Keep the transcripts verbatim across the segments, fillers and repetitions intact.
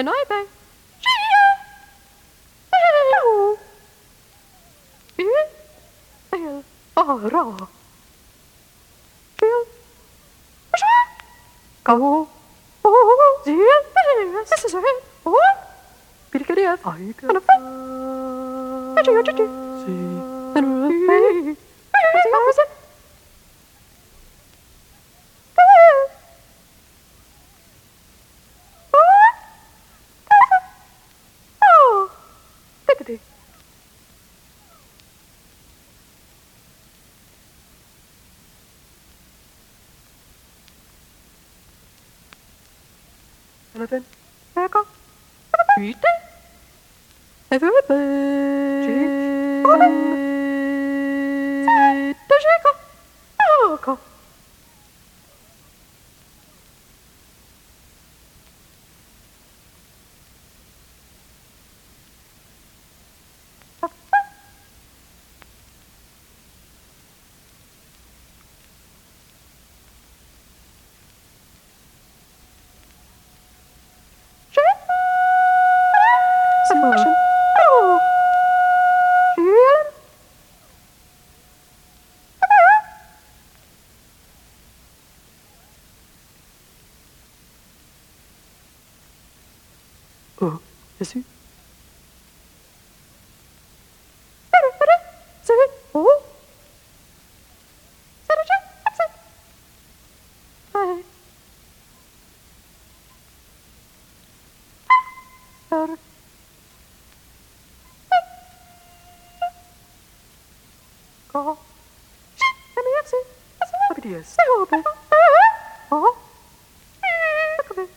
En aipe. El. Ara. El. Go. Oh. Ziel. This is it. Oh. Pirkeria. Aika. And a fan. See. And a fan. Eleven. Eka. Yte. Everybe. Tejeka. Aka. Submission. Oh. Shield. Oh, yes, you. Oh. Go. Let me see. Look at this. Oh. Oh. Look at it.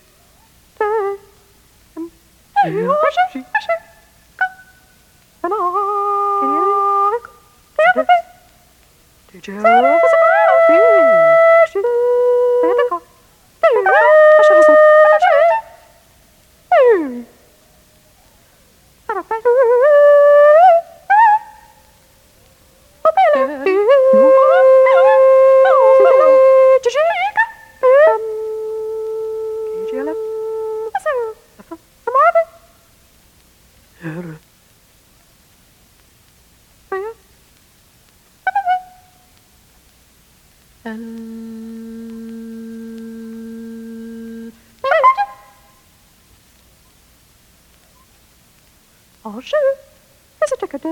Oh, sure. It's a ticker day.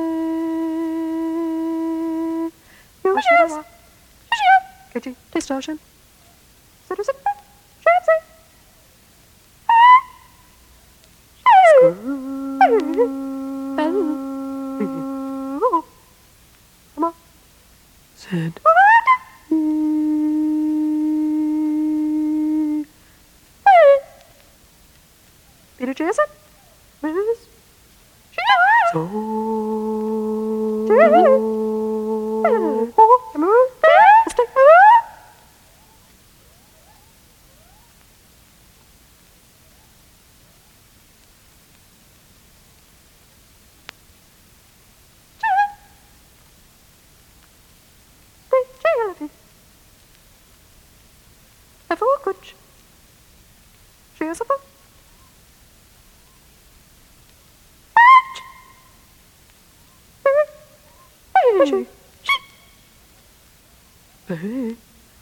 You wish it. Could you distortion? So does it? Fancy. Come on. Said. Peter Jason? Miss? So. Hey.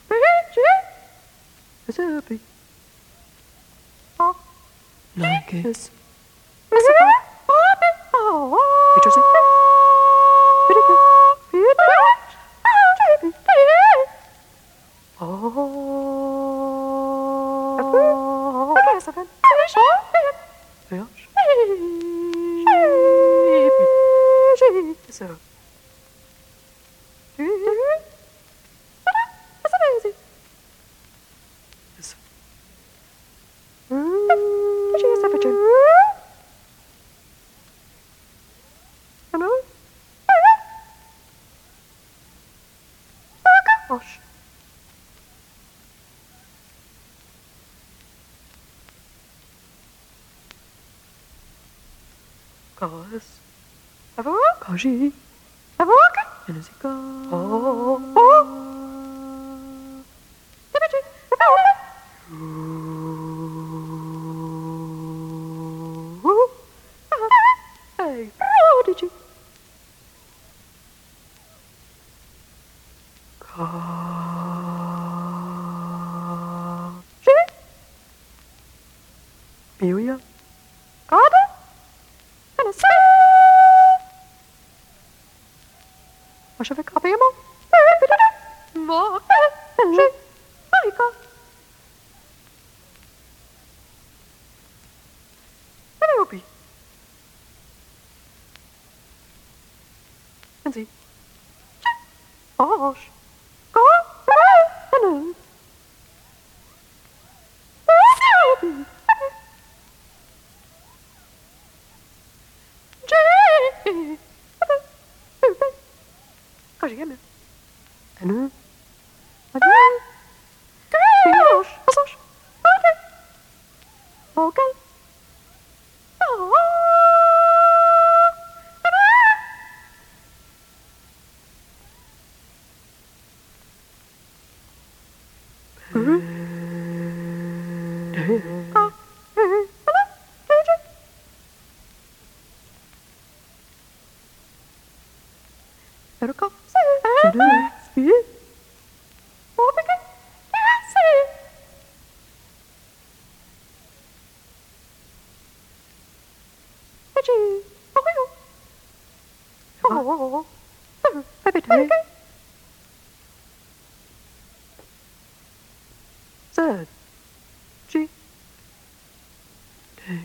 Is it happy? Oh. Like it. Yes. Interesting. Pretty good. Oh. Okay, seven. Yeah. So. That's amazing. Yes. She has temperature. Hello? Gosh. Cause. Have a walk. Cause have a walk. And as it goes. Oh. Oh. Temperature. Have a walk. Biuia. Garde. Han er sød. Og så vil jeg grabbe mig. Hvor? Se. Marika. Hvad er det oppe i? Han siger. Åh. Gå. Hernede. Kanskje hjemme. Hernede. Hernede. Hernede. Passage. Okay. Okay. Er du kom? Er du spil? Hvor vil jeg? Ja, se. Hej, okay. Åh, hvad vil du? Så. G. Det.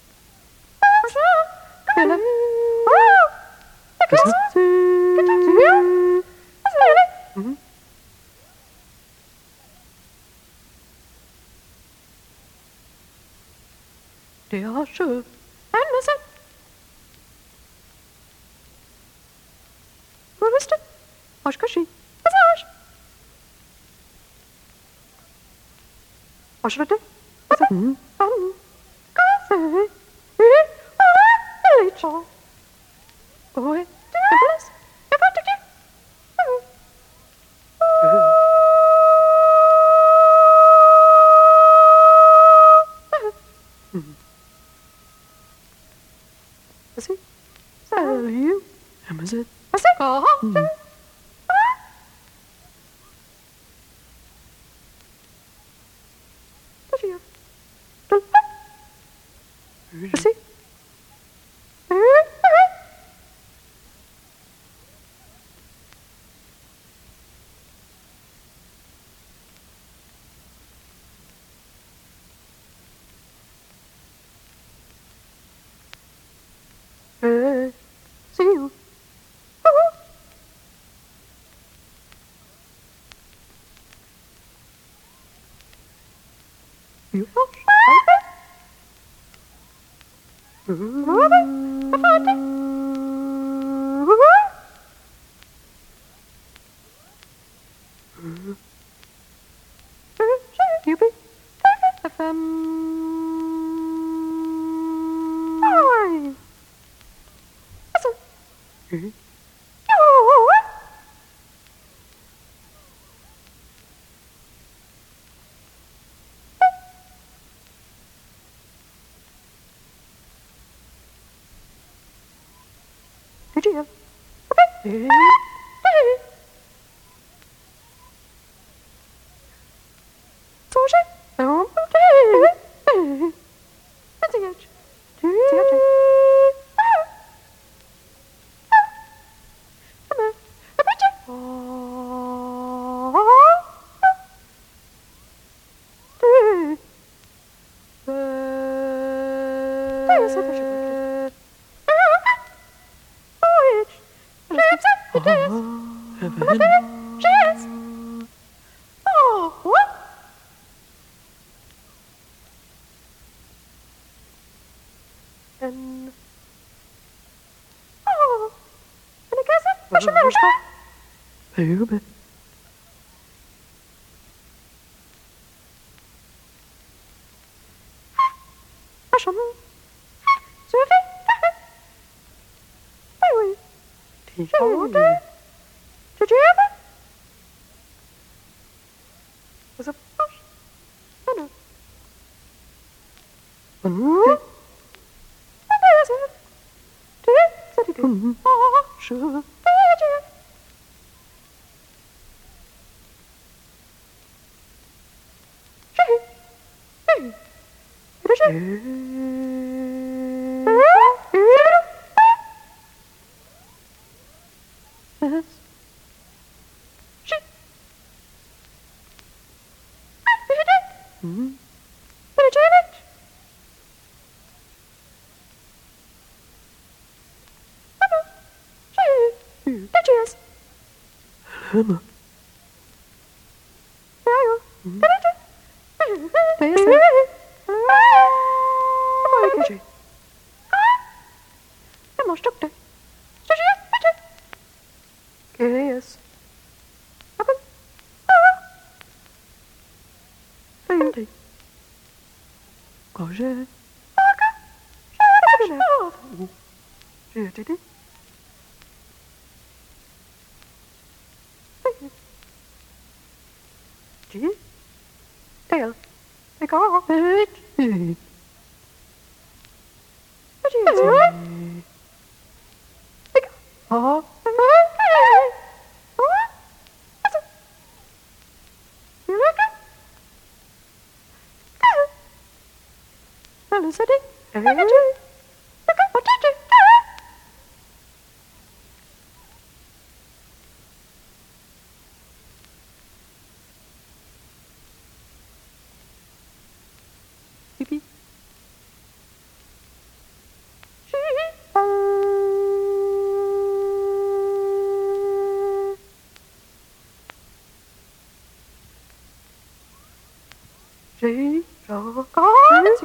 Eller. Hvad så? Mm-hmm. Det er sød. Anden sæt. Hvor er det? Hvad skal jeg? Passage. Og så er det. Og så. Mm. Kaffe. Øh. Lidt så. Åh, det er plads. Jeg får det. Hvad siger? Så er det jo. Jamen så. Hvad siger? Gå. Hvad siger? Hvad siger? Øh, se jo. Uh-huh. Jo. Okay. Uh-huh. Hvad får det? Uh-huh. Uh-huh. Uh-huh. Jubi. F M. Oj. Mm-hmm. Did you? Okay. Cheers! Oh, what? And oh, and I guess it. What's your matter? Very good. Asham. Sophie. Anyway. T-shirt. Did you ever? Was a push. I know. Mm-hmm. And there's it. Did it? Said he did. Mm-hmm. Oh, sure. Did you? She. Hey. Did you? Yes. She. Hmm. But a challenge. Bitches. Emma. Yes. Roger. J'ai été. G. Tail. Take off. G. Take off. Felicity. Pee-pee. J'ai encore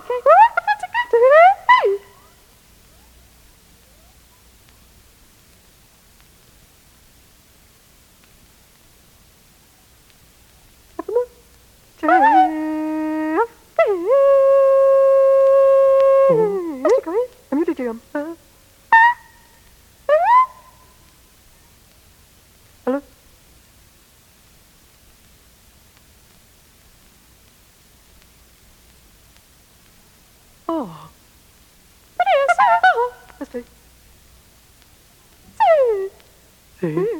Hello? Oh. Let's see. See.